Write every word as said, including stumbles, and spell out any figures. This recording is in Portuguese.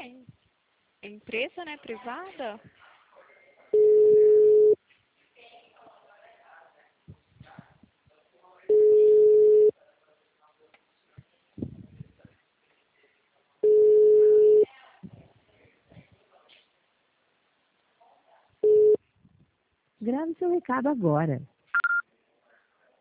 em- empresa, né, privada. Grave seu recado agora.